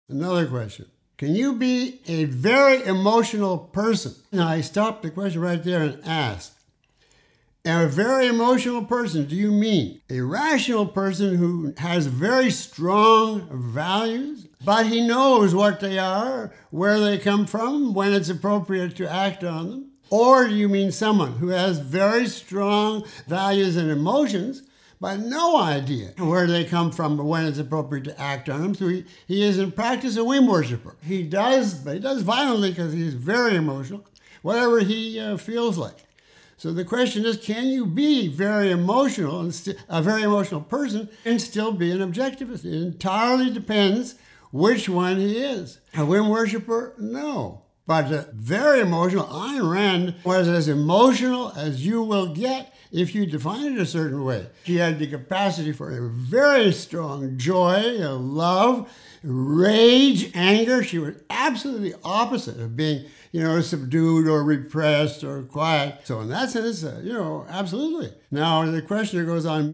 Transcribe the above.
Another question. Can you be a very emotional person? Now, I stopped the question right there and asked, a very emotional person, do you mean a rational person who has very strong values, but he knows what they are, where they come from, when it's appropriate to act on them? Or do you mean someone who has very strong values and emotions, but no idea where they come from or when it's appropriate to act on them? So he is in practice a whim worshiper. He does, but he does violently because he's very emotional, whatever he feels like. So the question is, can you be very emotional and a very emotional person and still be an objectivist? It entirely depends which one he is. A whim worshiper? No. But very emotional, Ayn Rand was as emotional as you will get if you define it a certain way. She had the capacity for a very strong joy, love, rage, anger. She was absolutely the opposite of being, subdued or repressed or quiet. So in that sense, absolutely. Now the questioner goes on,